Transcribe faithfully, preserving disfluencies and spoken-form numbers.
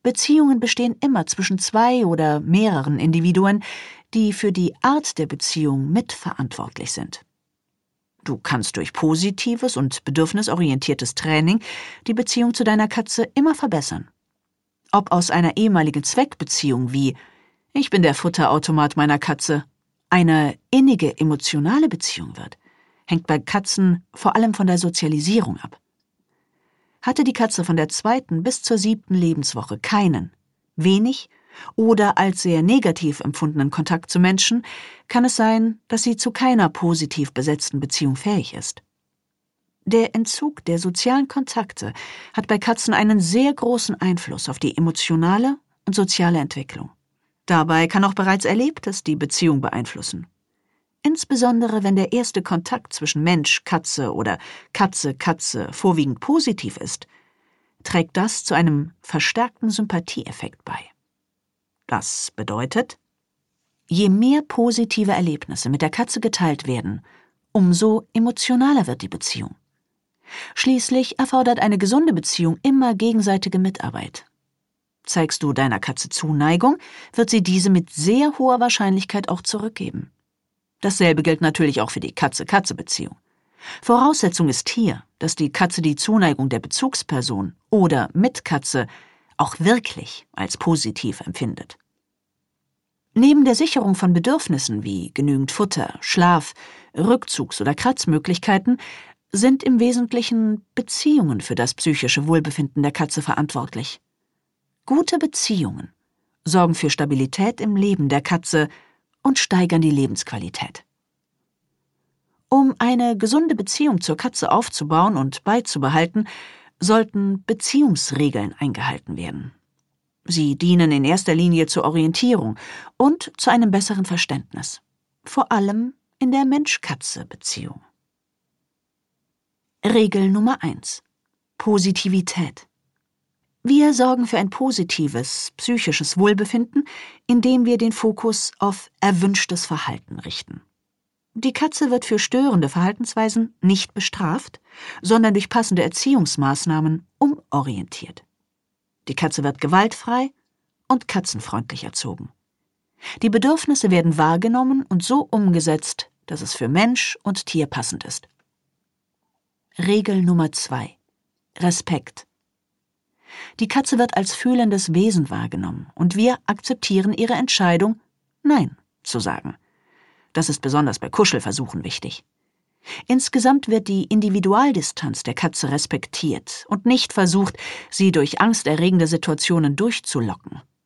Beziehungen bestehen immer zwischen zwei oder mehreren Individuen, die für die Art der Beziehung mitverantwortlich sind. Du kannst durch positives und bedürfnisorientiertes Training die Beziehung zu deiner Katze immer verbessern. Ob aus einer ehemaligen Zweckbeziehung wie »Ich bin der Futterautomat meiner Katze« eine innige emotionale Beziehung wird, hängt bei Katzen vor allem von der Sozialisierung ab. Hatte die Katze von der zweiten bis zur siebten Lebenswoche keinen, wenig oder als sehr negativ empfundenen Kontakt zu Menschen, kann es sein, dass sie zu keiner positiv besetzten Beziehung fähig ist. Der Entzug der sozialen Kontakte hat bei Katzen einen sehr großen Einfluss auf die emotionale und soziale Entwicklung. Dabei kann auch bereits Erlebtes die Beziehung beeinflussen. Insbesondere wenn der erste Kontakt zwischen Mensch, Katze oder Katze, Katze vorwiegend positiv ist, trägt das zu einem verstärkten Sympathieeffekt bei. Das bedeutet, je mehr positive Erlebnisse mit der Katze geteilt werden, umso emotionaler wird die Beziehung. Schließlich erfordert eine gesunde Beziehung immer gegenseitige Mitarbeit. Zeigst du deiner Katze Zuneigung, wird sie diese mit sehr hoher Wahrscheinlichkeit auch zurückgeben. Dasselbe gilt natürlich auch für die Katze-Katze-Beziehung. Voraussetzung ist hier, dass die Katze die Zuneigung der Bezugsperson oder Mitkatze auch wirklich als positiv empfindet. Neben der Sicherung von Bedürfnissen wie genügend Futter, Schlaf, Rückzugs- oder Kratzmöglichkeiten sind im Wesentlichen Beziehungen für das psychische Wohlbefinden der Katze verantwortlich. Gute Beziehungen sorgen für Stabilität im Leben der Katze und steigern die Lebensqualität. Um eine gesunde Beziehung zur Katze aufzubauen und beizubehalten, sollten Beziehungsregeln eingehalten werden. Sie dienen in erster Linie zur Orientierung und zu einem besseren Verständnis, vor allem in der Mensch-Katze-Beziehung. Regel Nummer eins: Positivität. Wir sorgen für ein positives, psychisches Wohlbefinden, indem wir den Fokus auf erwünschtes Verhalten richten. Die Katze wird für störende Verhaltensweisen nicht bestraft, sondern durch passende Erziehungsmaßnahmen umorientiert. Die Katze wird gewaltfrei und katzenfreundlich erzogen. Die Bedürfnisse werden wahrgenommen und so umgesetzt, dass es für Mensch und Tier passend ist. Regel Nummer zwei: Respekt. Die Katze wird als fühlendes Wesen wahrgenommen und wir akzeptieren ihre Entscheidung, Nein zu sagen. Das ist besonders bei Kuschelversuchen wichtig. Insgesamt wird die Individualdistanz der Katze respektiert und nicht versucht, sie durch angsterregende Situationen durchzulocken.